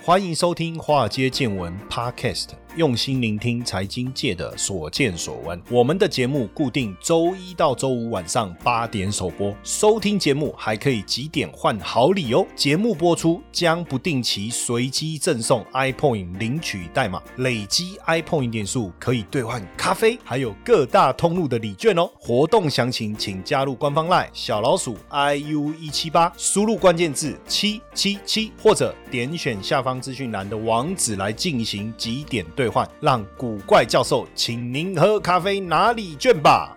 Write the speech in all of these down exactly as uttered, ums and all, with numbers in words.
欢迎收听华尔街见闻 Podcast， 用心聆听财经界的所见所闻。我们的节目固定周一到周五晚上八点首播，收听节目还可以集点换好礼哦。节目播出将不定期随机赠送 iPoint 领取代码，累积 iPoint 点数可以兑换咖啡，还有各大通路的礼券哦。活动详情请加入官方 LINE 小老鼠 I U 一七八， 输入关键字七七七，或者点选下方资讯栏的网址来进行集点兑换，让古怪教授请您喝咖啡拿礼券吧。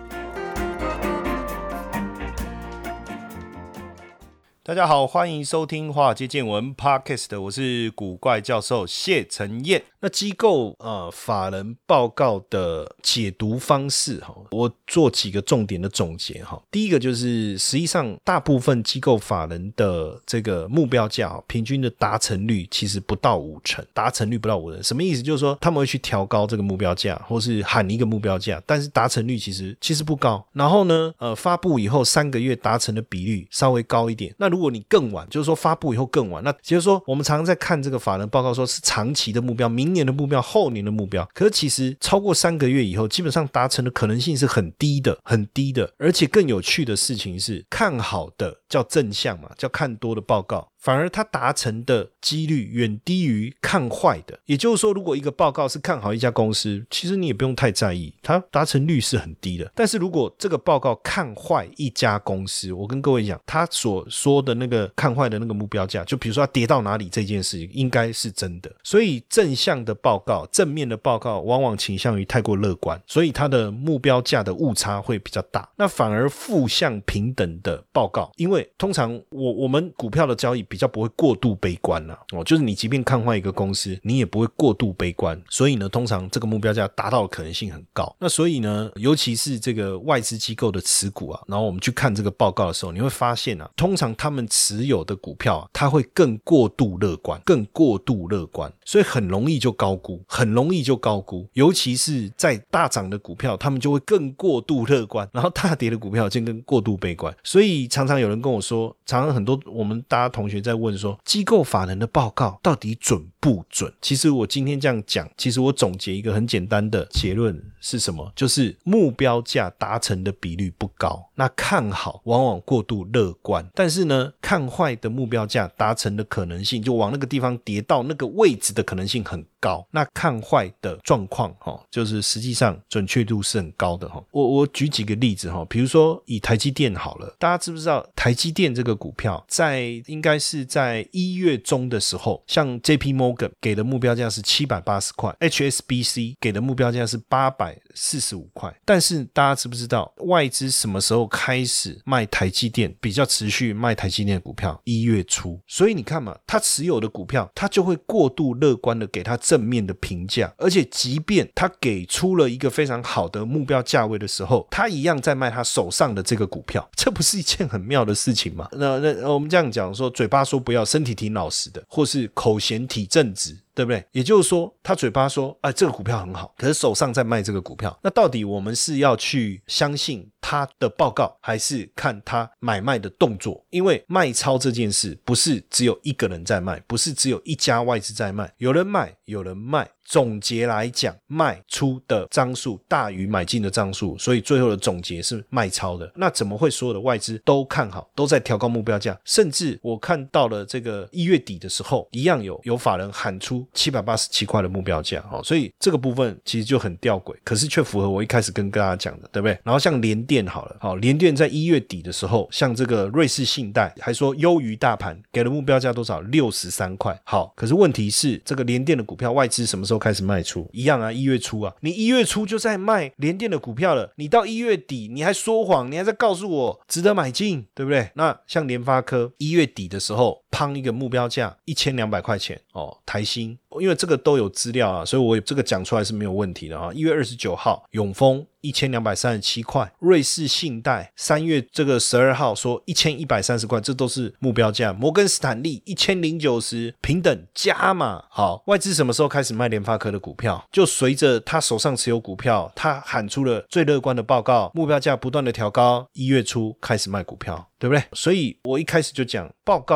大家好，欢迎收听华尔街见闻 Podcast， 我是古怪教授谢承彦。那机构呃法人报告的解读方式，我做几个重点的总结。第一个就是实际上大部分机构法人的这个目标价平均的达成率其实不到五成，达成率不到五成，什么意思？就是说他们会去调高这个目标价，或是喊一个目标价，但是达成率其实其实不高。然后呢呃发布以后三个月达成的比率稍微高一点。那如果你更晚，就是说发布以后更晚，那就是说我们常常在看这个法人报告说是长期的目标，明年的目标，后年的目标，可是其实超过三个月以后基本上达成的可能性是很低的很低的。而且更有趣的事情是，看好的叫正向嘛，叫看多的报告，反而它达成的几率远低于看坏的。也就是说，如果一个报告是看好一家公司，其实你也不用太在意，它达成率是很低的。但是如果这个报告看坏一家公司，我跟各位讲，他所说的那个看坏的那个目标价，就比如说它跌到哪里这件事情应该是真的。所以正向的报告，正面的报告往往倾向于太过乐观，所以它的目标价的误差会比较大。那反而负向平等的报告，因为通常我我们股票的交易比较不会过度悲观啦、哦、就是你即便看坏一个公司，你也不会过度悲观，所以呢通常这个目标价达到的可能性很高。那所以呢尤其是这个外资机构的持股啊，然后我们去看这个报告的时候，你会发现啊，通常他们持有的股票啊，它会更过度乐观更过度乐观，所以很容易就高估很容易就高估。尤其是在大涨的股票，他们就会更过度乐观，然后大跌的股票就更过度悲观。所以常常有人跟我说，常常很多我们大家同学在问说，机构法人的报告到底准不准？其实我今天这样讲，其实我总结一个很简单的结论是什么？就是目标价达成的比率不高，那看好往往过度乐观，但是呢看坏的目标价达成的可能性，就往那个地方跌到那个位置的可能性很高。那看坏的状况、哦、就是实际上准确度是很高的、哦、我我举几个例子、哦、比如说以台积电好了，大家知不知道台积电这个股票在应该是在一月中的时候，像 J P Morgan 给的目标价是七百八十块， H S B C 给的目标价是八百四十五块。但是大家知不知道外资什么时候开始卖台积电，比较持续卖台积电的股票？一月初。所以你看嘛，他持有的股票他就会过度乐观的给他正面的评价，而且即便他给出了一个非常好的目标价位的时候，他一样在卖他手上的这个股票，这不是一件很妙的事情吗？那那我们这样讲说，嘴巴说不要，身体挺老实的，或是口嫌体正直，对不对？也就是说他嘴巴说哎，这个股票很好，可是手上在卖这个股票。那到底我们是要去相信他的报告，还是看他买卖的动作？因为卖超这件事不是只有一个人在卖，不是只有一家外资在卖，有人买有人卖。总结来讲，卖出的张数大于买进的张数，所以最后的总结是卖超的。那怎么会所有的外资都看好，都在调高目标价？甚至我看到了这个一月底的时候，一样有有法人喊出七百八十七块的目标价、哦、所以这个部分其实就很吊诡，可是却符合我一开始跟大家讲的，对不对？然后像联电好了、哦、联电在一月底的时候，像这个瑞士信贷还说优于大盘，给了目标价多少？六十三块。好，可是问题是这个联电的股票外资什么时候开始卖出？一样啊，一月初啊，你一月初就在卖联电的股票了，你到一月底你还说谎，你还在告诉我值得买进，对不对？那像联发科一月底的时候砰一个目标价一千两百块钱哦，台新，因为这个都有资料啊，所以我这个讲出来是没有问题的啊。一月二十九号永丰一千两百三十七块，瑞士信贷三月这个十二号说一千一百三十块，这都是目标价。摩根斯坦利一千零九十，平等加嘛。好，外资什么时候开始卖联发科的股票？就随着他手上持有股票，他喊出了最乐观的报告，目标价不断的调高，一月初开始卖股票，对不对？所以我一开始就讲，报告只是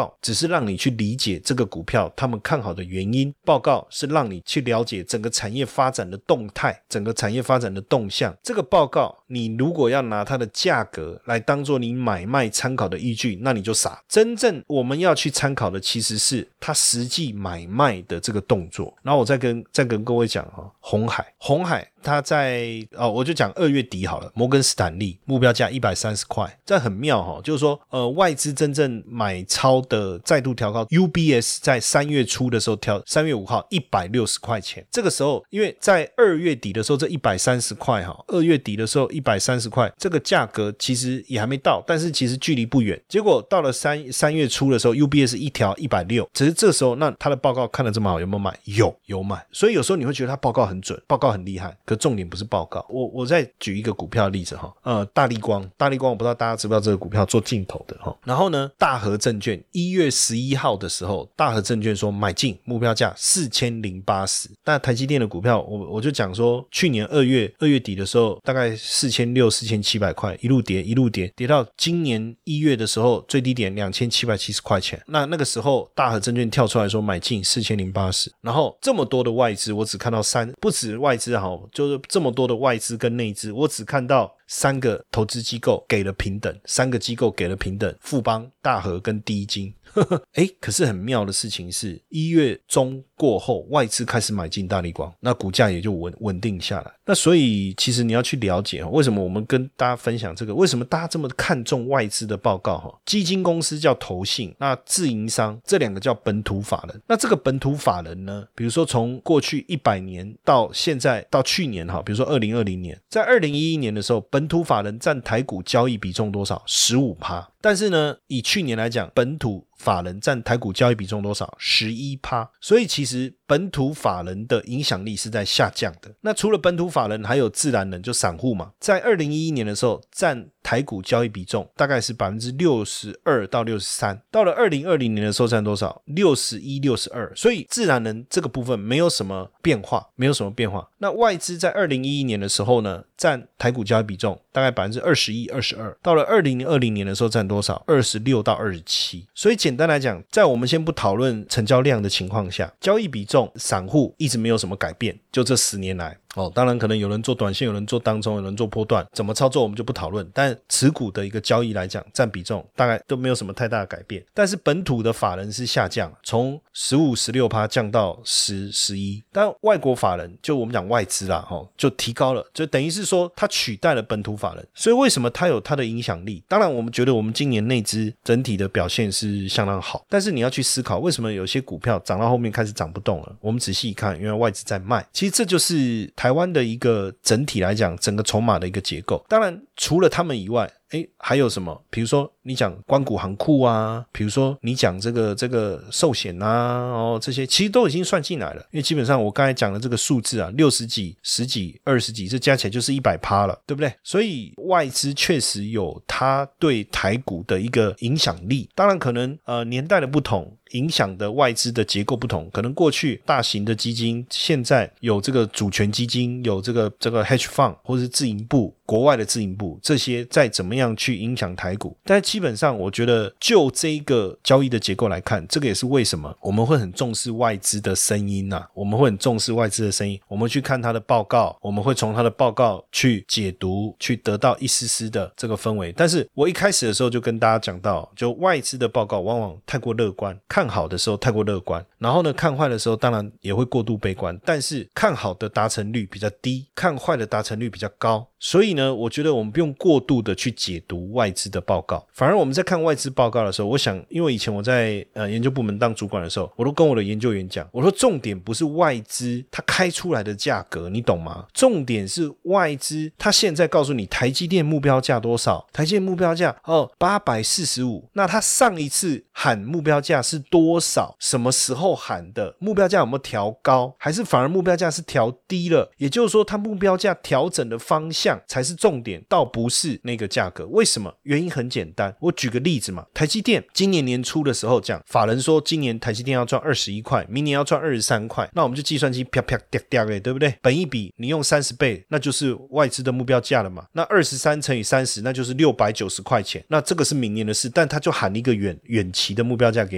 让你去理解这个股票他们看好的原因，报告是让你去了解整个产业发展的动态，整个产业发展的动向。这个报告你如果要拿它的价格来当做你买卖参考的依据，那你就傻。真正我们要去参考的其实是它实际买卖的这个动作。然后我再跟再跟各位讲哈，鸿海鸿海它在哦，我就讲二月底好了，摩根斯坦利目标价一百三十块，这很妙哈、哦，就是说呃外资真正买超的再度调高 ，U B S 在三月初的时候调，三月五号一百六十块钱，这个时候因为在二月底的时候这一百三十块哈，二月底的时候一百三十块，这个价格其实也还没到，但是其实距离不远。结果到了三三月初的时候 ，U B S 一调一百六十，只是这时候那他的报告看得这么好，有没有买？有，有买。所以有时候你会觉得他报告很准，报告很厉害。可重点不是报告，我我再举一个股票的例子哈，呃，大立光，大立光我不知道大家知不知道这个股票做镜头的哈，然后呢，大和证券一月十一号的时候，大和证券说买进，目标价四千零八十，那台积电的股票，我我就讲说，去年二月二月底的时候，大概四千六百、四千七百块，一路跌，一路跌，跌到今年一月的时候，最低点两千七百七十块钱，那那个时候大和证券跳出来说买进四千零八十，然后这么多的外资，我只看到三，不止外资哈。就是这么多的外资跟内资，我只看到三个投资机构给了平等，三个机构给了平等，富邦、大和跟第一金。诶，可是很妙的事情是，一月中过后，外资开始买进大立光，那股价也就稳稳定下来。那所以其实你要去了解为什么我们跟大家分享这个，为什么大家这么看重外资的报告。基金公司叫投信，那自营商这两个叫本土法人。那这个本土法人呢，比如说从过去一百年到现在到去年，比如说二零二零年，在二零一一年的时候，本土法人占台股交易比重多少？ 百分之十五。但是呢，以去年来讲，本土法人占台股交易比重多少？ 百分之十一。所以其实本土法人的影响力是在下降的。那除了本土法人，还有自然人，就散户嘛，在二零一一年的时候占台股交易比重大概是 百分之六十二到六十三， 到了二零二零年的时候占多少？ 六十一、六十二。所以自然人这个部分没有什么变化，没有什么变化。那外资在二零一一年的时候呢，占台股交易比重大概 百分之二十一、二十二， 到了二零二零年的时候占多少？二十六到二十七。所以简单来讲，在我们先不讨论成交量的情况下，交易比重散户一直没有什么改变，就这十年来哦，当然可能有人做短线，有人做当冲，有人做波段，怎么操作我们就不讨论，但持股的一个交易来讲，占比重大概都没有什么太大的改变。但是本土的法人是下降，从十五、十六 降到十、十一，但外国法人就我们讲外资啦、哦、就提高了，就等于是说它取代了本土法人。所以为什么它有它的影响力？当然我们觉得我们今年内资整体的表现是相当好，但是你要去思考为什么有些股票涨到后面开始涨不动了。我们仔细一看，因为外资在卖，其实这就是台湾的一个整体来讲整个筹码的一个结构。当然除了他们以外，诶，还有什么？比如说你讲官股行库啊，比如说你讲这个这个寿险啊，哦，这些其实都已经算进来了。因为基本上我刚才讲的这个数字啊，六十几、十几、二十几，这加起来就是一百趴了，对不对？所以外资确实有它对台股的一个影响力。当然可能呃年代的不同，影响的外资的结构不同，可能过去大型的基金，现在有这个主权基金，有这个这个 hedge fund 或是自营部，国外的自营部，这些再怎么样去影响台股。但基本上我觉得就这个交易的结构来看，这个也是为什么我们会很重视外资的声音啊，我们会很重视外资的声音，我们去看他的报告，我们会从他的报告去解读，去得到一丝丝的这个氛围。但是我一开始的时候就跟大家讲到，就外资的报告往往太过乐观，看好的时候太过乐观，然后呢看坏的时候当然也会过度悲观，但是看好的达成率比较低，看坏的达成率比较高。所以呢我觉得我们不用过度的去解读外资的报告，反而我们在看外资报告的时候，我想因为以前我在呃研究部门当主管的时候，我都跟我的研究员讲，我说重点不是外资它开出来的价格，你懂吗？重点是外资它现在告诉你台积电目标价多少，台积电目标价哦八百四十五，那它上一次喊目标价是多少，什么时候喊的，目标价有没有调高，还是反而目标价是调低了，也就是说它目标价调整的方向才是重点，倒不是那个价格。为什么？原因很简单，我举个例子嘛，台积电今年年初的时候讲，法人说今年台积电要赚二十一块，明年要赚二十三块，那我们就计算机啪啪掉掉了，对不对？本益比你用三十倍，那就是外资的目标价了嘛，那二十三乘以三十，那就是六百九十块钱，那这个是明年的事，但他就喊一个远远期的目标价给你。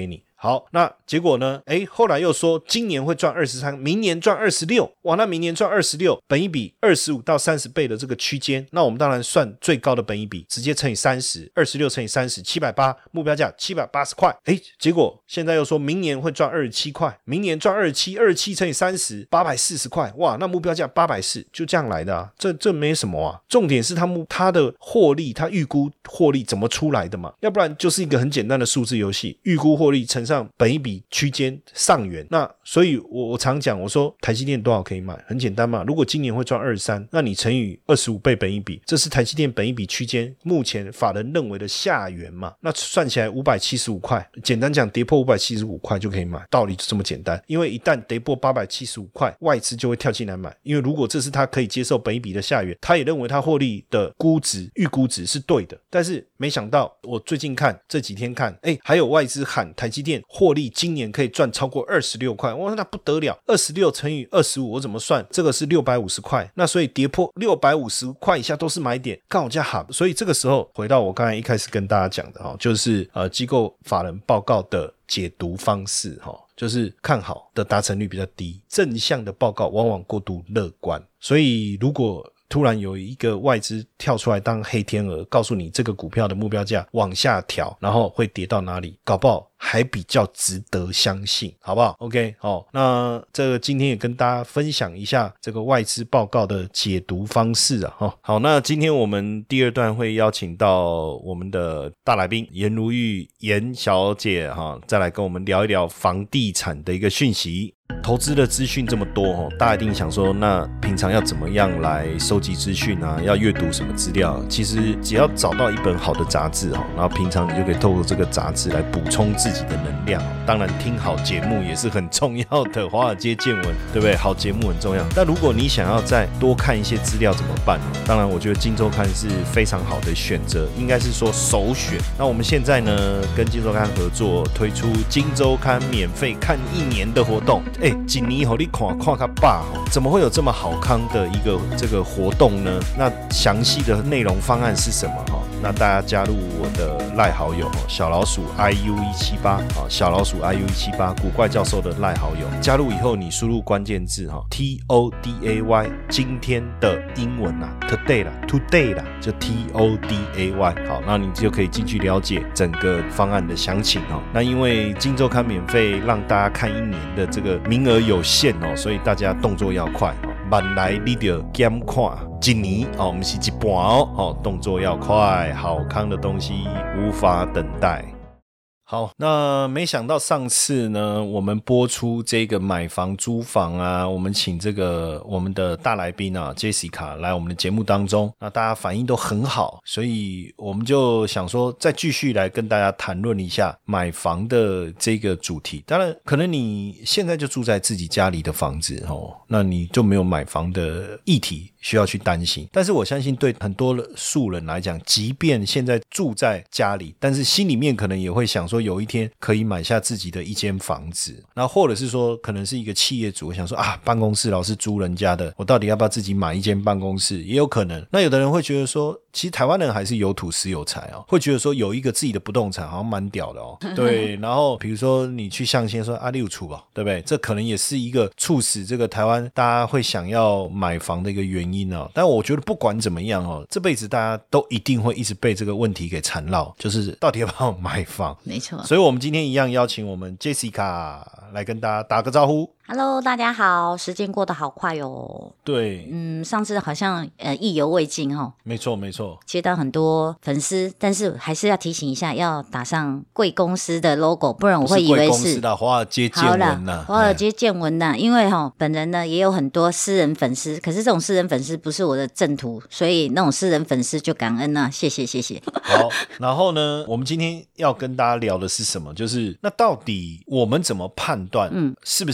好，那结果呢？诶，后来又说今年会赚二十三，明年赚二十六。哇，那明年赚二十六，本益比二十五到三十倍的这个区间，那我们当然算最高的本益比，直接乘以三十，二十六乘以三十，七百八，目标价七百八十块。诶，结果现在又说明年会赚二十七块，明年赚二十七，二十七乘以三十，八百四十块。哇，那目标价八百四十，就这样来的啊，这这没什么啊。重点是他他的获利，他预估获利怎么出来的嘛？要不然就是一个很简单的数字游戏，预估获利乘上本益比区间上缘。那所以我我常讲，我说台积电多少可以买？很简单嘛，如果今年会赚二十三，那你乘以二十五倍本益比，这是台积电本益比区间目前法人认为的下缘嘛，那算起来五百七十五块，简单讲跌破五百七十五块就可以买，道理就这么简单。因为一旦跌破八百七十五块，外资就会跳进来买，因为如果这是他可以接受本益比的下缘，他也认为他获利的估值预估值是对的。但是没想到我最近看这几天看，哎，还有外资喊台积电获利今年可以赚超过二十六块，哇，那不得了，二十六乘以二十五我怎么算？这个是六百五十块，那所以跌破六百五十块以下都是买点，刚好加好。所以这个时候回到我刚才一开始跟大家讲的、哦、就是呃机构法人报告的解读方式、哦、就是看好的达成率比较低，正向的报告往往过度乐观。所以如果突然有一个外资跳出来当黑天鹅，告诉你这个股票的目标价往下调，然后会跌到哪里，搞不好还比较值得相信，好不好 ？OK， 好，那这个今天也跟大家分享一下这个外资报告的解读方式啊。哦、好，那今天我们第二段会邀请到我们的大来宾颜如玉颜小姐哈、哦，再来跟我们聊一聊房地产的一个讯息。投资的资讯这么多、哦、大家一定想说，那平常要怎么样来收集资讯啊？要阅读什么资料？其实只要找到一本好的杂志、哦、然后平常你就可以透过这个杂志来补充自己的能量。当然听好节目也是很重要的，华尔街见闻对不对？好节目很重要。但如果你想要再多看一些资料怎么办？当然我觉得今周刊是非常好的选择，应该是说首选。那我们现在呢跟今周刊合作推出今周刊免费看一年的活动。哎，一年以后你看看看吧，怎么会有这么好康的一个这个活动呢？那详细的内容方案是什么？那大家加入我的赖好友小老鼠 I U 一七八， 小老鼠 I U 一七八 古怪教授的赖好友，加入以后你输入关键字 T O D A Y 今天的英文啦 Today 啦 Today 啦，就 T O D A Y， 好，那你就可以进去了解整个方案的详情。那因为今周刊免费让大家看一年的这个名额有限哦，所以大家动作要快，慢来你就减看一年哦，不是一半哦，动作要快，好康的东西无法等待。好，那没想到上次呢，我们播出这个买房租房啊，我们请这个我们的大来宾啊 Jessica 来我们的节目当中，那大家反应都很好，所以我们就想说再继续来跟大家谈论一下买房的这个主题。当然可能你现在就住在自己家里的房子哦，那你就没有买房的议题需要去担心，但是我相信对很多素人来讲，即便现在住在家里，但是心里面可能也会想说有一天可以买下自己的一间房子，那或者是说可能是一个企业主想说啊，办公室老是租人家的，我到底要不要自己买一间办公室，也有可能。那有的人会觉得说，其实台湾人还是有土斯有财哦，会觉得说有一个自己的不动产好像蛮屌的哦。对，然后比如说你去象限说啊，你有厝吧，对不对？这可能也是一个促使这个台湾大家会想要买房的一个原因哦。但我觉得不管怎么样哦，这辈子大家都一定会一直被这个问题给缠绕，就是到底要不要买房。 没错。 所以我们今天一样邀请我们 Jessica 来跟大家打个招呼。 Hello， 大家好，时间过得好快哦。 对， 嗯，上次好像呃意犹未尽哦。 没错没错， 接到很多粉丝，但是还是要提醒一下，要打上贵公司的 logo， 不然我会以为是， 不是贵公司的华尔街见闻呐、啊， 华尔街见闻呐、啊。因为哈、哦，本人呢也有很多私人粉丝，可是这种私人粉丝不是我的正途，所以那种私人粉丝就感恩啊，谢谢谢谢。 好，然后呢，我们今天要跟大家聊的是什么？就是那到底我们怎么判断，嗯，是不是买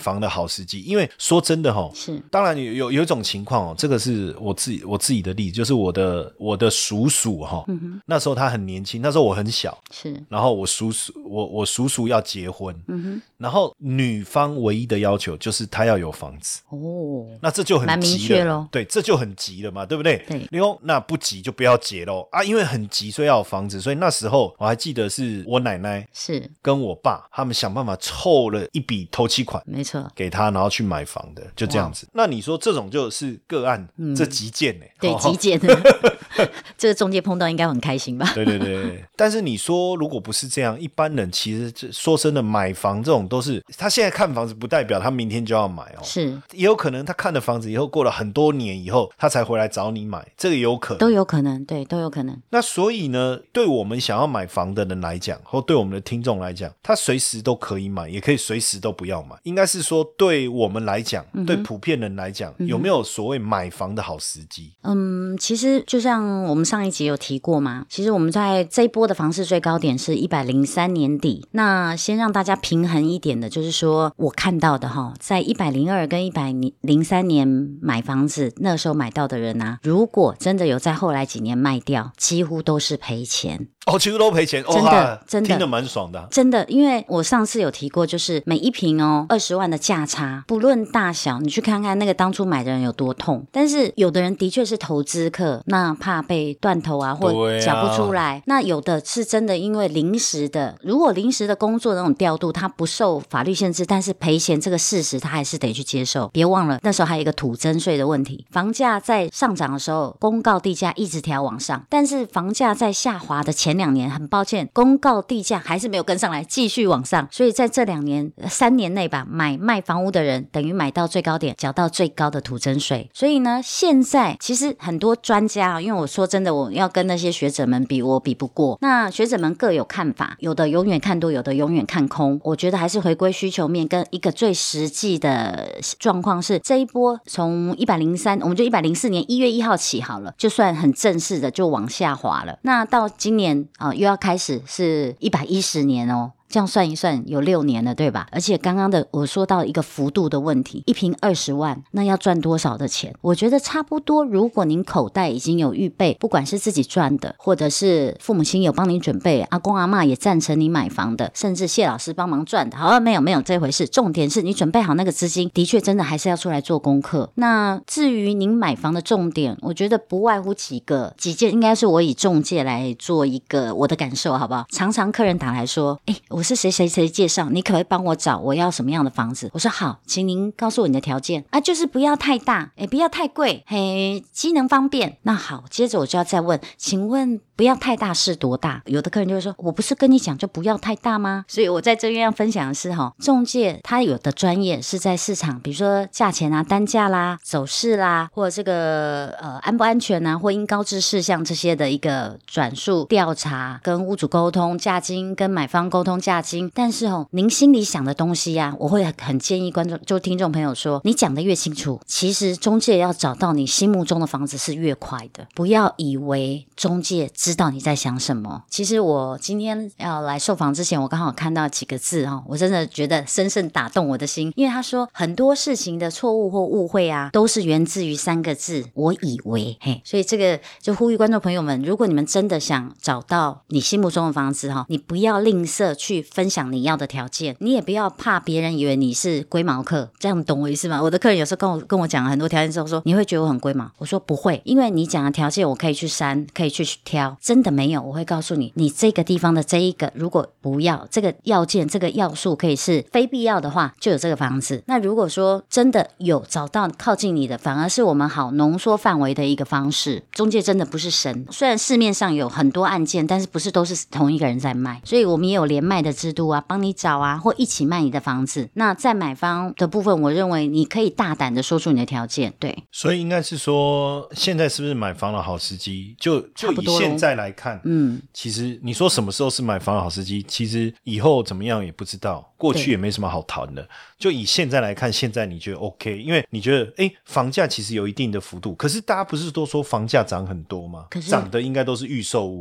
房的好时机。因为说真的齁， 是当然有有有一种情况哦，这个是我自己我自己的例子，就是我的我的叔叔齁、嗯、那时候他很年轻，那时候我很小， 是， 然后我叔叔我我叔叔要结婚，嗯哼，然后女方唯一的要求就是他要有房子哦，那这就很急了，蛮明确咯，对，这就很急了嘛，对不对？对，然后那不急就不要结咯啊，因为很急所以要有房子，所以那时候我还记得是我奶奶是跟我爸他们想办法凑了一笔头期款，没错，给他然后去买房的，就这样子。那你说这种就是个案，嗯、这急件呢、欸？ 对， 哦、 急件这个中介碰到应该很开心吧？ 对对对，但是你说如果不是这样，一般人其实说真的，买房这种都是他现在看房子不代表他明天就要买哦，是也有可能他看了房子以后过了很多年以后他才回来找你买，这个也有可能， 都有可能，对，都有可能。 那所以呢，对我们想要买房的人来讲，或对我们的听众来讲，他随时都可以买，也可以随时都不要买。应该是说对我们来讲、嗯、对普遍人来讲、嗯、有没有所谓买房的好时机？ 嗯，其实就像我们上一集有提过嘛，其实我们在这一波的房市最高点是一百零三年底，那先让大家平衡一点的就是说我看到的齁，在一百零二跟一百零三年买房子那时候买到的人啊，如果真的有在后来几年卖掉，几乎都是赔钱哦，几乎都赔钱， 真的、哦、真的听得蛮爽的、啊， 真的，因为我上次有提过，就是每一坪哦二十万的价差，不论大小，你去看看那个当初买的人有多痛。但是有的人的确是投资客，那怕被断头啊，或缴不出来、啊。那有的是真的因为临时的，如果临时的工作那种调度，他不受法律限制，但是赔钱这个事实他还是得去接受。别忘了那时候还有一个土增税的问题，房价在上涨的时候，公告地价一直调往上，但是房价在下滑的前两年，很抱歉，公告地价还是没有跟上来，继续往上。所以在这两年、三年内吧，买卖房屋的人等于买到最高点，缴到最高的土增税。所以呢，现在其实很多专家，因为我说真的，我要跟那些学者们比，我比不过。那学者们各有看法，有的永远看多，有的永远看空。我觉得还是回归需求面，跟一个最实际的状况是，这一波从一百零三，我们就一百零四年一月一号起好了，就算很正式的就往下滑了。那到今年啊、呃，又要开始是一百一十年哦。这样算一算有六年了，对吧？而且刚刚的我说到一个幅度的问题，一坪二十万，那要赚多少的钱？我觉得差不多，如果您口袋已经有预备，不管是自己赚的，或者是父母亲有帮您准备，阿公阿嬷也赞成你买房的，甚至谢老师帮忙赚的，好像没有没有这回事。重点是你准备好那个资金，的确真的还是要出来做功课。那至于您买房的重点，我觉得不外乎几个几件，应该是我以中介来做一个我的感受，好不好？常常客人打来说，哎，我是谁谁谁介绍，你可不可以帮我找我要什么样的房子？我说好，请您告诉我你的条件啊，就是不要太大，诶不要太贵，嘿，机能方便。那好，接着我就要再问，请问不要太大是多大？有的客人就会说，我不是跟你讲就不要太大吗？所以我在这边要分享的是齁，中介他有的专业是在市场，比如说价钱啊、单价啦、走势啦，或者这个呃安不安全啊，或应高知事项这些的一个转述调查，跟屋主沟通价金，跟买方沟通价金。但是哦，您心里想的东西啊，我会很建议观众就听众朋友说，你讲的越清楚，其实中介要找到你心目中的房子是越快的。不要以为中介知道你在想什么。其实我今天要来受访之前，我刚好看到几个字哦，我真的觉得深深打动我的心。因为他说很多事情的错误或误会啊，都是源自于三个字，我以为。嘿，所以这个就呼吁观众朋友们，如果你们真的想找到你心目中的房子哈，你不要吝啬去分享你要的条件，你也不要怕别人以为你是龟毛客，这样懂我意思吗？我的客人有时候跟我跟我讲很多条件之后说，你会觉得我很龟毛？我说不会，因为你讲的条件我可以去删，可以去挑，真的没有，我会告诉你，你这个地方的这一个如果不要这个要件，这个要素可以是非必要的话，就有这个房子。那如果说真的有找到靠近你的，反而是我们好浓缩范围的一个方式。中介真的不是神，虽然市面上有很多案件，但是不是都是同一个人在卖，所以我们也有连卖的制度啊，帮你找啊，或一起卖你的房子。那在买方的部分，我认为你可以大胆的说出你的条件。对， 所以应该是说，现在是不是买房的好时机？就就以现在来看，嗯，其实你说什么时候是买房的好时机，其实以后怎么样也不知道，过去也没什么好谈的。就以现在来看，现在你觉得 OK， 因为你觉得哎，房价其实有一定的幅度，可是大家不是都说房价涨很多吗？涨的应该都是预售屋。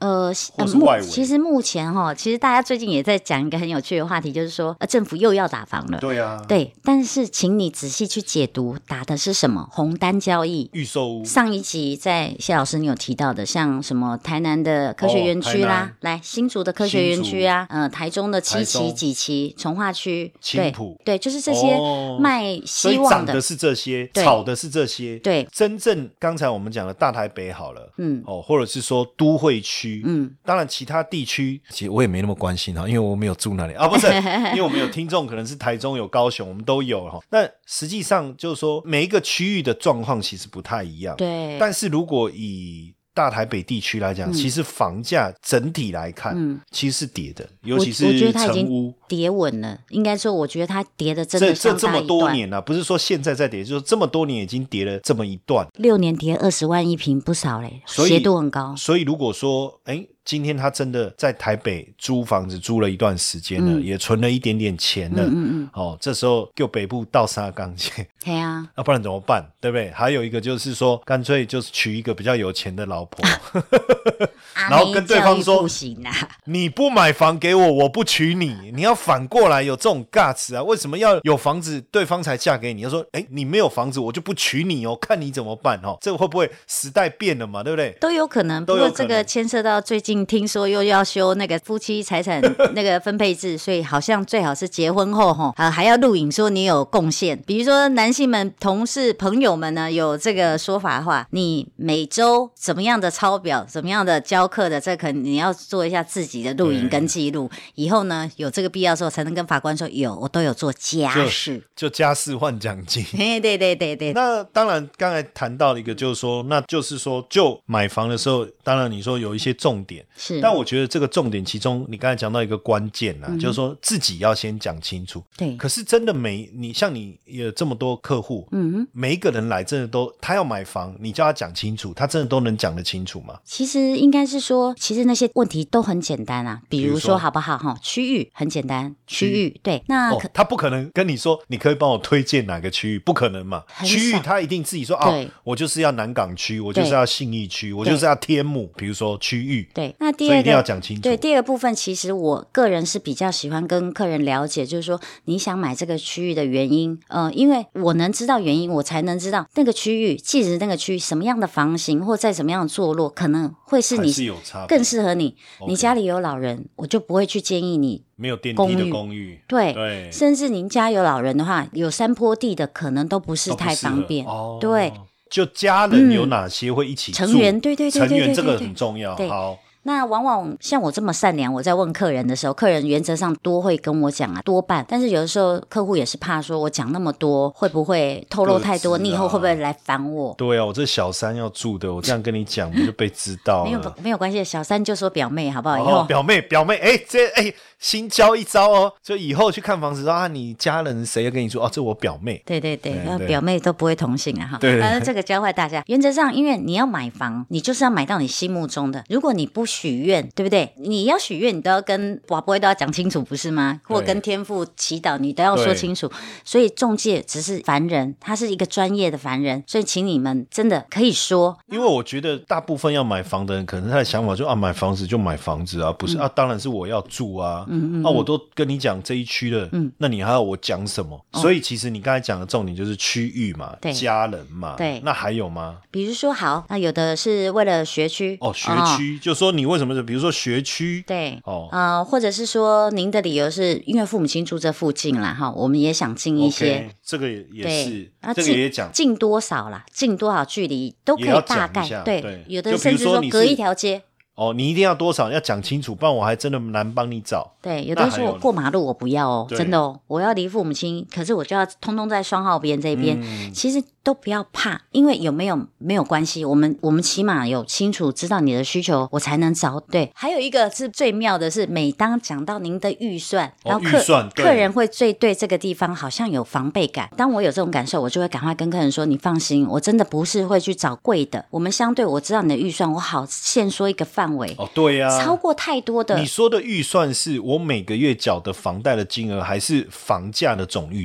呃， 或是外围、 呃、其实目前哈，其实大家最近也在讲一个很有趣的话题，就是说，呃，政府又要打房了。 对啊， 对，但是请你仔细去解读，打的是什么？红单交易、 预售屋。 上一集在谢老师你有提到的，像什么台南的科学园区啦，哦、来新竹的科学园区啊，呃，台中的七期、几期、从化区、 青埔， 对，就是这些卖希望的， 所以涨的是这些，炒的是这些。 对， 真正刚才我们讲的大台北好了， 嗯， 哦，或者是说都会区，嗯，当然其他地区其实我也没那么关心哈，因为我没有住那里啊，不是，因为我们有听众可能是台中有高雄，我们都有哈。那实际上就是说每一个区域的状况其实不太一样， 对。 但是如果以大台北地区来讲、嗯、其实房价整体来看、嗯、其实是跌的，尤其是我觉得它已成经跌稳了，应该说我觉得它跌的真的相当一段，这这么多年了、啊、不是说现在在跌，就是这么多年已经跌了这么一段， 六年跌二十万一坪不少嘞，斜度很高。 所以如果说哎，今天他真的在台北租房子租了一段时间了、嗯、也存了一点点钱了，嗯嗯嗯哦，这时候就北部到沙港去， 对啊， 要、啊、不然怎么办，对不对？还有一个就是说干脆就是娶一个比较有钱的老婆然后跟对方说不行啊， 你不买房给我我不娶你，你要反过来有这种 guts 啊，为什么要有房子对方才嫁给你？要说哎，你没有房子我就不娶你哦，看你怎么办哦，这会不会时代变了嘛，对不对？ 都有可能，不过这个牵涉到最近听说又要修那个夫妻财产那个分配制，所以好像最好是结婚后哈、呃，还要录影说你有贡献。比如说男性们、同事、朋友们呢，有这个说法的话，你每周怎么样的抄表，怎么样的教课的，这可能你要做一下自己的录影跟记录。以后呢，有这个必要的时候，才能跟法官说有，我都有做家事， 就, 就家事换奖金。 对对对对对。 那当然，刚才谈到的一个就是说，那就是说，就买房的时候，当然你说有一些重点。 是， 但我觉得这个重点其中你刚才讲到一个关键啊、嗯、就是说自己要先讲清楚。 对， 可是真的每你像你有这么多客户，嗯，每一个人来真的都他要买房，你叫他讲清楚，他真的都能讲得清楚吗？ 其实应该是说，其实那些问题都很简单啊，比如说好不好哈，区域很简单，区域对，那、 哦、他不可能跟你说你可以帮我推荐哪个区域，不可能嘛，区域他一定自己说哦，我就是要南港区，我就是要信义区，我就是要天母，比如说区域， 对，那第二个所以一定要讲清楚。 对，第二个部分其实我个人是比较喜欢跟客人了解，就是说你想买这个区域的原因，呃，因为我能知道原因，我才能知道那个区域，即使那个区域什么样的房型或在什么样的坐落，可能会是你是有差更适合你。 Okay. 你家里有老人，我就不会去建议你没有电梯的公寓， 对， 对， 甚至您家有老人的话，有山坡地的可能都不是太方便， 哦、 对。 就家人有哪些会一起住？ 嗯、成员，对对对对对对， 成员这个很重要。好。 那往往像我这么善良，我在问客人的时候，客人原则上多会跟我讲啊，多半。但是有的时候客户也是怕说我讲那么多会不会透露太多、啊、你以后会不会来烦我？ 对啊，我这小三要住的，我这样跟你讲不就被知道了？ 没有没有关系，小三就说表妹好不好？ 哦、 以后表妹表妹，哎这哎新教一招哦，就以后去看房子说啊，你家人谁要跟你说哦，这我表妹。 对对对，对对表妹都不会同姓啊哈。 对， 反正这个教坏大家。原则上，因为你要买房，你就是要买到你心目中的。如果你不许愿，对不对？对，你要许愿，你都要跟拔杯都要讲清楚，不是吗？或跟天父祈祷，你都要说清楚。所以中介只是凡人，他是一个专业的凡人，所以请你们真的可以说。 因为我觉得大部分要买房的人，可能他的想法就啊，买房子就买房子啊，不是、嗯、啊，当然是我要住啊，嗯嗯嗯啊，我都跟你讲这一区了，嗯，那你还要我讲什么？哦、所以其实你刚才讲的重点就是区域嘛，对，家人嘛， 对， 那还有吗？ 比如说好，那有的是为了学区哦，学区、哦、就说你为什么？比如说学区对哦、呃，或者是说您的理由是因为父母亲住这附近啦哈，我们也想近一些， okay, 这个也是， 啊、 这个也讲近多少啦，近多少距离都可以大概 对, 对，有的甚至说隔一条街。 哦，你一定要多少要讲清楚，不然我还真的难帮你找。 对，有的时候我过马路我不要哦，真的哦，我要离父母亲，可是我就要通通在双号边这边、嗯、其实都不要怕，因为有没有没有关系，我们我们起码有清楚知道你的需求，我才能找对。还有一个是最妙的是，每当讲到您的预算， 哦、 然后客预算客人会最对这个地方好像有防备感。当我有这种感受，我就会赶快跟客人说，你放心，我真的不是会去找贵的，我们相对我知道你的预算，我好限缩一个范围。 哦，对呀、啊， 超过太多的。 你说的预算是我每个月缴的房贷的金额，还是房价的总预算？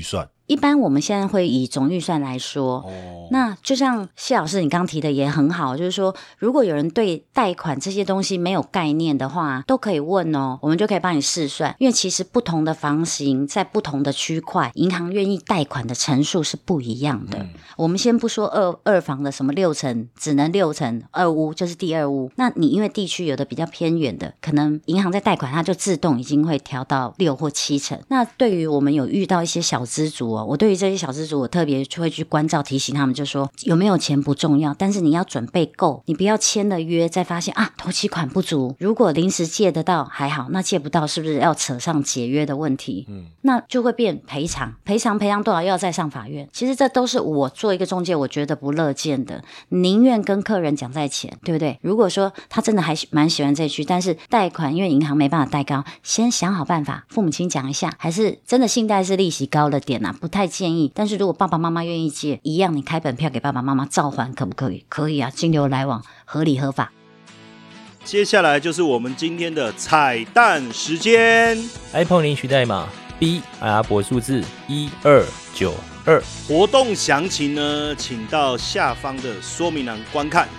一般我们现在会以总预算来说，哦，那就像谢老师你刚提的也很好，就是说如果有人对贷款这些东西没有概念的话，都可以问哦，我们就可以帮你试算，因为其实不同的房型在不同的区块，银行愿意贷款的成数是不一样的。嗯、我们先不说二二房的什么六成只能六成，二屋就是第二屋，那你因为地区有的比较偏远的，可能银行在贷款它就自动已经会调到六或七成。那对于我们有遇到一些小资族哦，我对于这些小资族我特别会去关照提醒他们，就说有没有钱不重要，但是你要准备够，你不要签了约再发现啊头期款不足，如果临时借得到还好，那借不到是不是要扯上解约的问题？嗯，那就会变赔偿，赔偿赔偿多少又要再上法院。其实这都是我做一个中介我觉得不乐见的，宁愿跟客人讲在前，对不对？如果说他真的还蛮喜欢这区，但是贷款因为银行没办法贷高，先想好办法，父母亲讲一下，还是真的信贷是利息高了点啊，不太建议。但是如果爸爸妈妈愿意借，一样你开本票给爸爸妈妈照还，可不可以？可以啊，金流来往合理合法。 接下来就是我们今天的彩蛋时间 ，iPhone 领取代码 B 阿拉伯数字一二九二， 活动详情呢，请到下方的说明栏观看。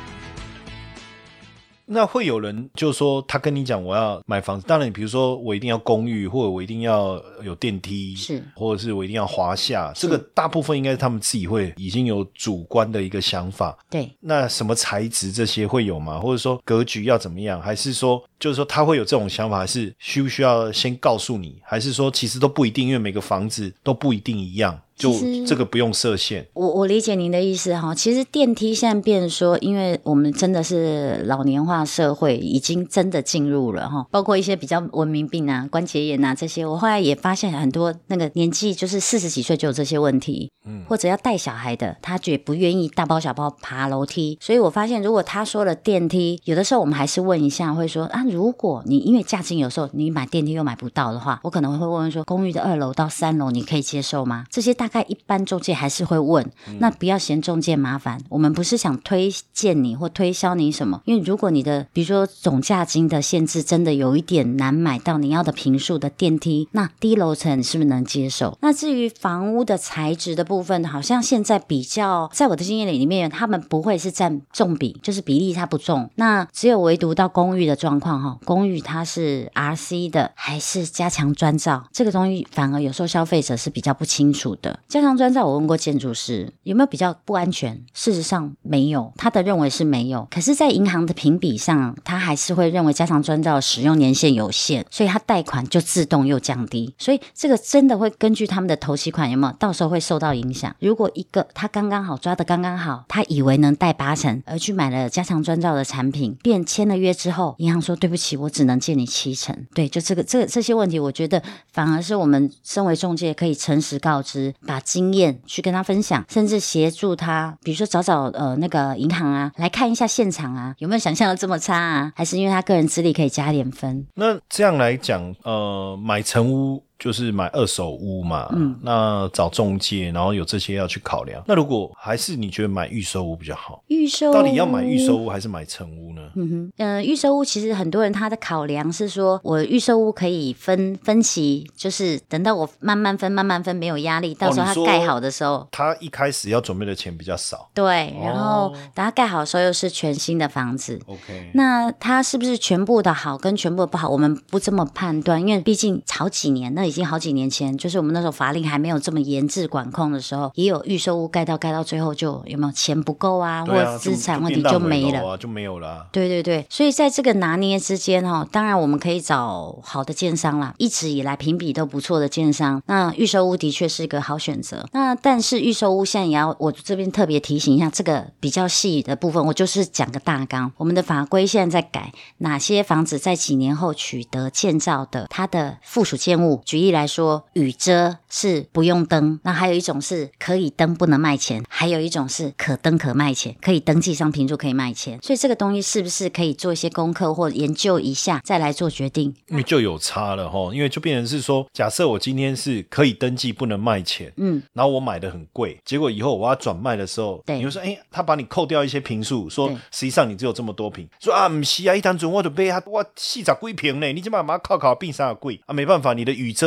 那会有人就说他跟你讲我要买房子，当然你比如说我一定要公寓，或者我一定要有电梯，是，或者是我一定要华夏，这个大部分应该是他们自己会已经有主观的一个想法。 对， 那什么材质这些会有吗？或者说格局要怎么样？还是说就是说他会有这种想法，还是需不需要先告诉你？还是说其实都不一定，因为每个房子都不一定一样，就这个不用设限。 我我理解您的意思哈。其实电梯现在变成说，因为我们真的是老年化社会，已经真的进入了哈，包括一些比较文明病啊、关节炎啊这些，我后来也发现很多那个年纪就是四十几岁就有这些问题，嗯，或者要带小孩的，他也不愿意大包小包爬楼梯，所以我发现如果他说了电梯，有的时候我们还是问一下，会说啊，如果你因为价钱有时候你买电梯又买不到的话，我可能会问问说，公寓的二楼到三楼你可以接受吗？这些大概一般中介还是会问，嗯、那不要嫌中介麻烦，我们不是想推荐你或推销你什么，因为如果你的比如说总价金的限制真的有一点难买到你要的坪数的电梯，那低楼层你是不是能接受？那至于房屋的材质的部分，好像现在比较在我的经验里面，他们不会是占重比，就是比例它不重，那只有唯独到公寓的状况，公寓它是 R C 的还是加强砖造，这个东西反而有时候消费者是比较不清楚的。加强砖造我问过建筑师有没有比较不安全，事实上没有，他的认为是没有，可是在银行的评比上他还是会认为加强砖造的使用年限有限，所以他贷款就自动又降低，所以这个真的会根据他们的头期款有没有到时候会受到影响。如果一个他刚刚好抓的刚刚好，他以为能贷八成而去买了加强砖造的产品，便签了约之后银行说对不起我只能借你七成，对，就这个这个这些问题，我觉得反而是我们身为中介可以诚实告知，把经验去跟他分享，甚至协助他比如说找找呃那个银行啊来看一下现场啊有没有想象的这么差啊，还是因为他个人资历可以加点分。 那这样来讲呃买成屋就是买二手屋嘛，嗯，那找中介，然后有这些要去考量。那如果还是你觉得买预售屋比较好， 预售到底要买预售屋还是买成屋呢？ 嗯哼，呃，预售屋其实很多人他的考量是说，我预售屋可以分分期，就是等到我慢慢分慢慢分没有压力，到时候他盖好的时候， 哦、他一开始要准备的钱比较少， 对，然后等他盖好的时候又是全新的房子。 OK， 那他是不是全部的好跟全部的不好，我们不这么判断，因为毕竟好几年那已经好几年前，就是我们那时候法令还没有这么严治管控的时候，也有预售屋盖到盖到最后就有没有钱不够啊，啊或者资产问题就没了， 就, 就没有了、啊。 对对对，所以在这个拿捏之间哈、哦，当然我们可以找好的建商啦，一直以来评比都不错的建商，那预售屋的确是一个好选择。那但是预售屋现在也要我这边特别提醒一下，这个比较细的部分，我就是讲个大纲，我们的法规现在在改，哪些房子在几年后取得建造的，它的附属建物，举例来说。雨遮是不用登，那还有一种是可以登不能卖钱，还有一种是可登可卖钱，可以登记上评注可以卖钱，所以这个东西是不是可以做一些功课或研究一下再来做决定？ 因为就有差了齁，因为就变成是说，假设我今天是可以登记不能卖钱，嗯，然后我买的很贵，结果以后我要转卖的时候，你就说哎，他把你扣掉一些坪数，说实际上你只有这么多坪，说啊不是啊，一单准我就买我四十几坪呢，你怎么把它靠靠变三十几啊？没办法，你的雨遮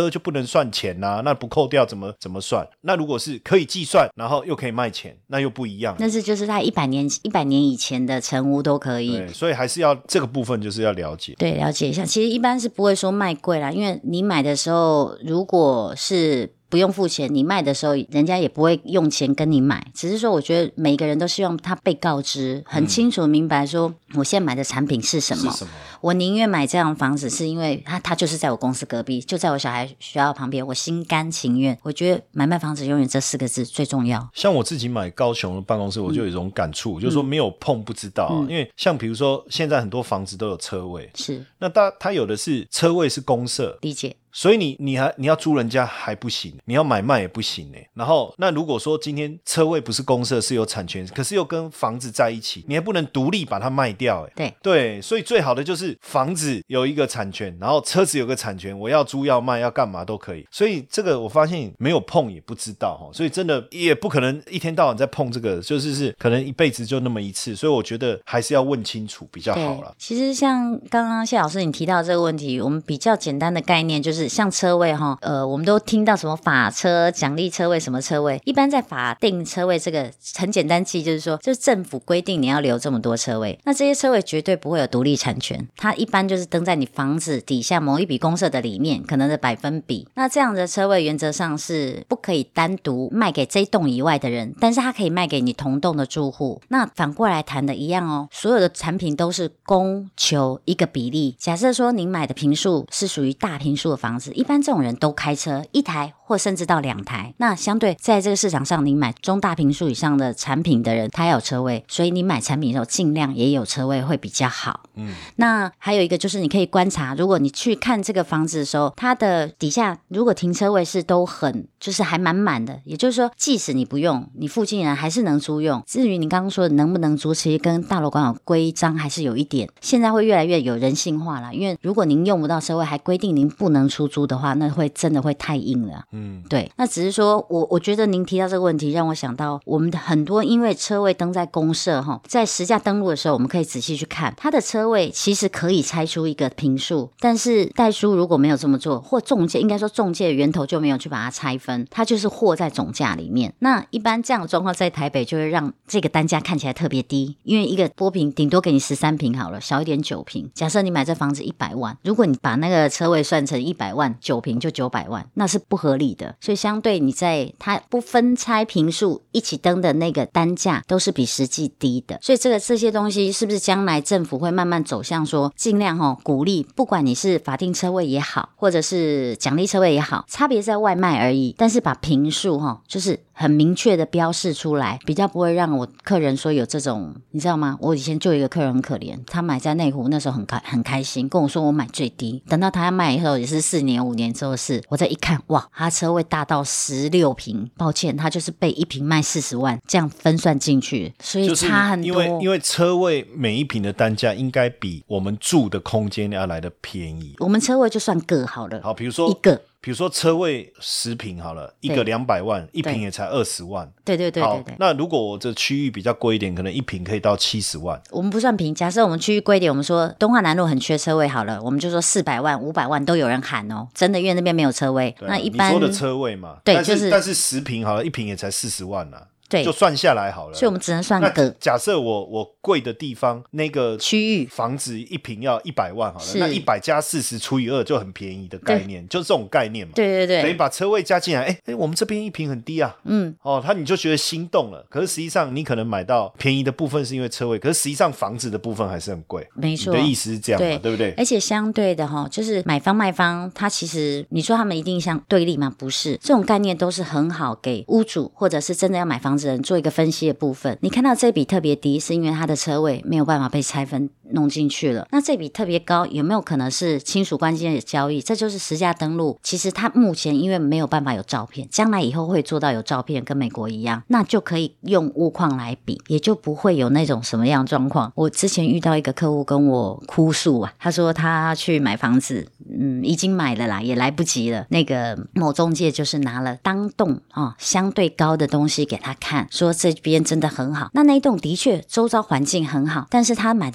车就不能算钱啊，那不扣掉怎么怎么算？那如果是可以计算，然后又可以卖钱，那又不一样。 那是就是他一百年一百年以前的成屋都可以。 对，所以还是要这个部分就是要了解。 对，了解一下。其实一般是不会说卖贵啦，因为你买的时候如果是不用付钱，你卖的时候人家也不会用钱跟你买，只是说我觉得每个人都希望他被告知很清楚明白说我现在买的产品是什么， 是什么？ 我宁愿买这样的房子是因为他他就是在我公司隔壁，就在我小孩学校旁边，我心甘情愿。我觉得买卖房子永远这四个字最重要。 像我自己买高雄的办公室，我就有一种感触、嗯、就是说没有碰不知道、啊嗯、因为像比如说现在很多房子都有车位， 是那它它有的是车位是公设， 理解， 所以你你还你要租人家还不行，你要买卖也不行欸。然后那如果说今天车位不是公设是有产权，可是又跟房子在一起，你还不能独立把它卖掉欸。 对对，所以最好的就是房子有一个产权，然后车子有个产权，我要租要卖要干嘛都可以。所以这个我发现没有碰也不知道，所以真的也不可能一天到晚在碰这个，就是是可能一辈子就那么一次，所以我觉得还是要问清楚比较好啦。 其实像刚刚谢老师你提到这个问题，我们比较简单的概念就是像车位哈，呃，我们都听到什么法车、奖励车位什么车位，一般在法定车位这个很简单记，就是说，就是政府规定你要留这么多车位，那这些车位绝对不会有独立产权，它一般就是登在你房子底下某一笔公设的里面，可能的百分比。那这样的车位原则上是不可以单独卖给这一栋以外的人，但是它可以卖给你同栋的住户。那反过来谈的一样哦，所有的产品都是供求一个比例。假设说您买的坪数是属于大坪数的房子，一般这种人都开车一台或甚至到两台，那相对在这个市场上，你买中大坪数以上的产品的人，他有车位，所以你买产品的时候尽量也有车位会比较好。嗯，那还有一个就是你可以观察，如果你去看这个房子的时候，它的底下如果停车位是都很就是还满满的，也就是说即使你不用，你附近人还是能租用。至于你刚刚说的能不能租，其实跟大楼管有规章还是有一点，现在会越来越有人性化啦，因为如果您用不到车位还规定您不能出租的话，那会真的会太硬了。嗯，对，那只是说我我觉得您提到这个问题让我想到我们的很多因为车位登在公设在实价登录的时候，我们可以仔细去看它的车位其实可以拆出一个坪数，但是代书如果没有这么做，或中介应该说中介的源头就没有去把它拆分，它就是货在总价里面。那一般这样的状况在台北就会让这个单价看起来特别低，因为一个波坪顶多给你十三坪好了，小一点九坪。假设你买这房子一百万，如果你把那个车位算成一百万，九坪就九百万，那是不合理的。所以相对你在它不分拆坪数一起登的那个单价都是比实际低的。所以这个这些东西是不是将来政府会慢慢走向说尽量齁鼓励，不管你是法定车位也好，或者是奖励车位也好，差别在外卖而已，但是把坪数齁就是很明确的标示出来，比较不会让我客人说有这种，你知道吗？我以前就有一个客人很可怜，他买在内湖那时候很开很开心，跟我说我买最低，等到他要卖以后也是四年五年之后的事，我再一看，哇，他车位大到十六坪，抱歉，他就是被一坪卖四十万，这样分算进去，所以差很多。 就是、因为因为车位每一坪的单价应该比我们住的空间要来的便宜。 我们车位就算个好了， 好，比如说一个。 比如说车位十坪好了，一个两百万，一坪也才二十万。 对对对对对。 那如果我这区域比较贵一点，可能一坪可以到七十万。 我们不算坪，假设我们区域贵一点，我们说东华南路很缺车位好了，我们就说四百万、五百万都有人喊哦，真的因为那边没有车位。 啊、 那一般你说的车位嘛， 对， 但是、 就是但是十坪好了，一坪也才四十万啊。 对， 就算下来好了， 所以我们只能算个。 假设我我贵的地方那个区域房子一坪要一百万好了，那一百加四十除以二就很便宜的概念，就是这种概念嘛。 对对对， 等于把车位加进来，哎哎，我们这边一坪很低啊，嗯，哦，他你就觉得心动了。可是实际上你可能买到便宜的部分是因为车位，可是实际上房子的部分还是很贵。 没错， 你的意思是这样嘛， 对, 对不对？ 而且相对的哈，就是买方卖方，他其实你说他们一定相对立吗？不是，这种概念都是很好给屋主或者是真的要买房子的人做一个分析的部分。你看到这笔特别低，是因为它的车位没有办法被拆分弄进去了。那这笔特别高，有没有可能是亲属关系的交易？这就是实价登录。其实它目前因为没有办法有照片，将来以后会做到有照片，跟美国一样，那就可以用屋况来比，也就不会有那种什么样的状况。我之前遇到一个客户跟我哭诉啊，他说他去买房子，嗯，已经买了啦，也来不及了。那个某中介就是拿了当栋啊相对高的东西给他看，说这边真的很好。那那一栋的确周遭环境很好，但是他买的那间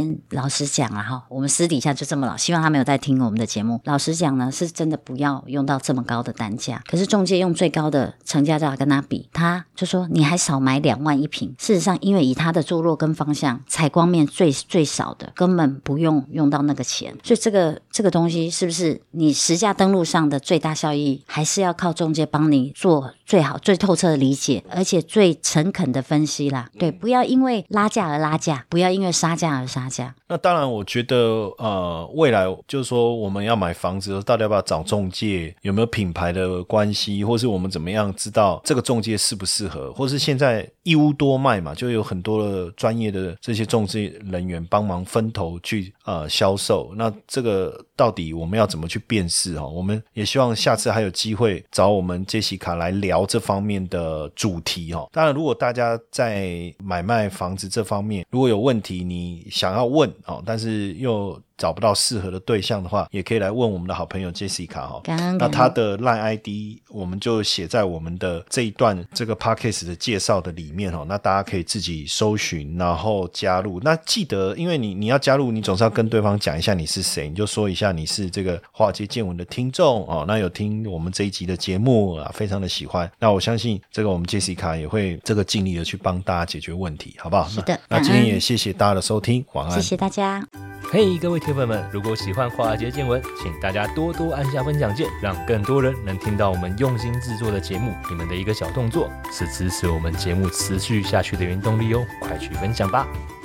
们老实讲啊哈，我们私底下就这么老，希望他没有在听我们的节目。老实讲呢，是真的不要用到这么高的单价。可是中介用最高的成交价跟他比，他就说你还少买两万一坪。事实上，因为以他的坐落跟方向，采光面最最少的，根本不用用到那个钱。所以这个这个东西是不是你实价登录上的最大效益，还是要靠中介帮你做最好、最透彻的理解，而且最诚恳的分析啦。对，不要因为拉价而拉价，不要因为杀价而杀价。 那当然我觉得呃，未来就是说我们要买房子到底要不要找中介，有没有品牌的关系，或是我们怎么样知道这个中介适不适合，或是现在一屋多卖嘛，就有很多的专业的这些中介人员帮忙分头去呃销售。那这个到底我们要怎么去辨识哦？我们也希望下次还有机会找我们杰西卡来聊这方面的主题哦。当然如果大家在买卖房子这方面如果有问题你想要问哦，但是又找不到适合的对象的话，也可以来问我们的好朋友 Jessica 哦。那他的 LINE I D 我们就写在我们的这一段这个 Podcast 的介绍的里面哦。那大家可以自己搜寻，然后加入。那记得，因为你你要加入，你总是要跟对方讲一下你是谁，你就说一下你是这个华尔街见闻的听众哦。那有听我们这一集的节目啊，非常的喜欢。那我相信这个我们 Jessica 也会这个尽力的去帮大家解决问题，好不好？ 是的。 那, 那今天也谢谢大家的收听，晚安。 谢谢大家。 嘿、hey, 各位铁粉们，如果喜欢华尔街见闻，请大家多多按下分享键，让更多人能听到我们用心制作的节目。你们的一个小动作是支持我们节目持续下去的原动力哦，快去分享吧。